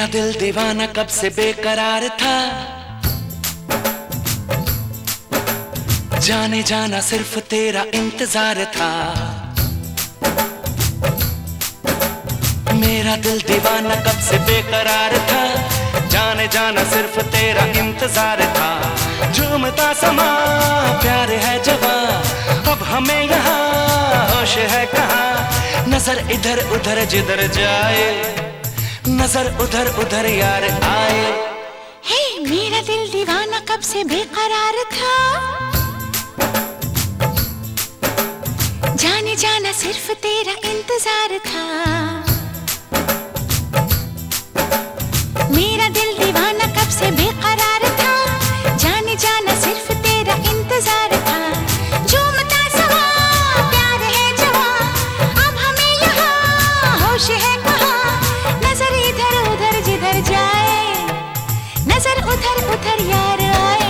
दिल दीवाना कब से बेकरार था, जाने जाना सिर्फ तेरा इंतजार था। मेरा दिल दीवाना कब से बेकरार था, जाने जाना सिर्फ तेरा इंतजार था। झूमता समा प्यार है जवां, अब हमें यहाँ होश है कहाँ। नजर इधर उधर जिधर जाए, नजर उधर उधर यार आए। हे मेरा दिल दीवाना कब से बेकरार था, जाने जाना सिर्फ तेरा इंतजार था। मेरा दिल दीवाना कब से बेकरार था, जाने जाना सिर्फ तेरा इंतजार था। झूमता समा प्यार है जवां, अब हमें यहाँ होश है कहाँ। नजर इधर उधर जिधर जाए, नजर उधर उधर यार आए।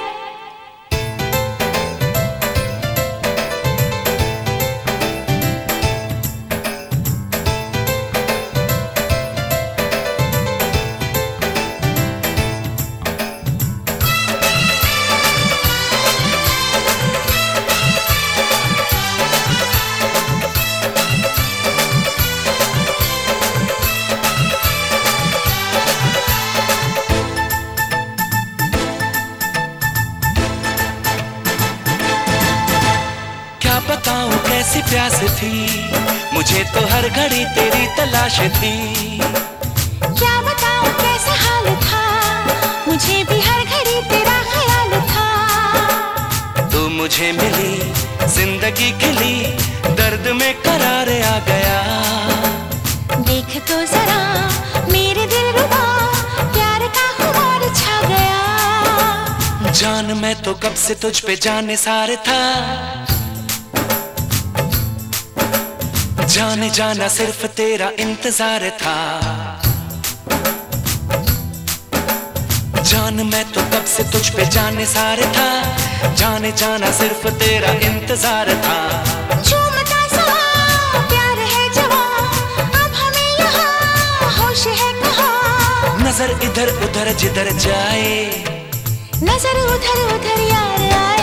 बताऊं कैसी प्यास थी, मुझे तो हर घड़ी तेरी तलाश थी। क्या बताऊं कैसा हाल था, मुझे भी हर घड़ी तेरा ख्याल था। तू मुझे मिली, जिंदगी खिली, दर्द में करार आ गया। देख तो जरा मेरे दिल रुबा, प्यार का खुमार छा गया। जान मैं तो कब से तुझ पे जाने सार था, जाने जाना सिर्फ तेरा इंतजार था। जान मैं तो कब से तुझ पे जाने सार था, जाने जाना सिर्फ तेरा इंतजार था। झूमता समा प्यार है जवां, अब हमें यहाँ होश है कहाँ। नजर इधर उधर जिधर जाए, नजर उधर उधर यार आए।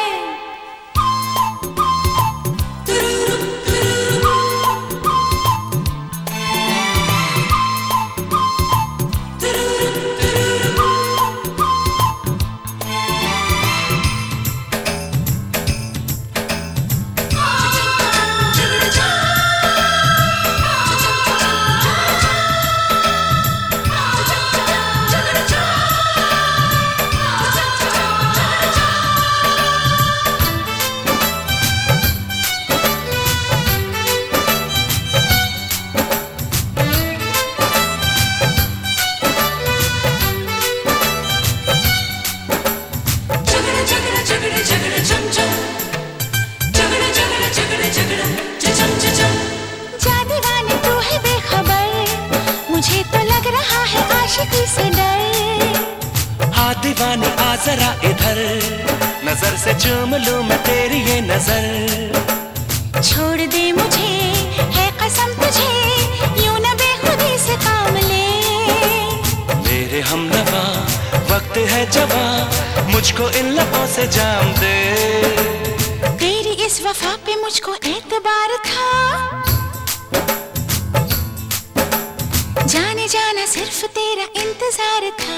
आशिकी से डर, हाँ दीवानी आ जरा इधर, नजर से चूम लूं मैं तेरी ये नजर। छोड़ दे मुझे है कसम तुझे, यूं न बेखुदी से काम ले। मेरे हमनवा वक्त है जवां, मुझको इन लबों से जाम दे। तेरी इस वफा पे मुझको एतबार था, जाने जाना सिर्फ तेरा इंतजार था।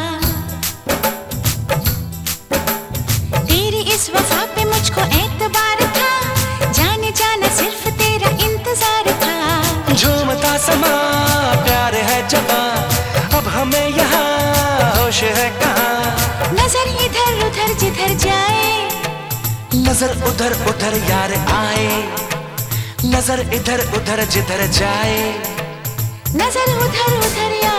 तेरी इस वफा पे मुझको एतबार था, जाने जाना सिर्फ तेरा इंतजार था। झूमता समा प्यार है जवां, अब हमें यहाँ होश है कहाँ। नजर इधर उधर जिधर जाए, नजर उधर उधर यार आए। नजर इधर उधर जिधर जाए, नजर उधर उधर यार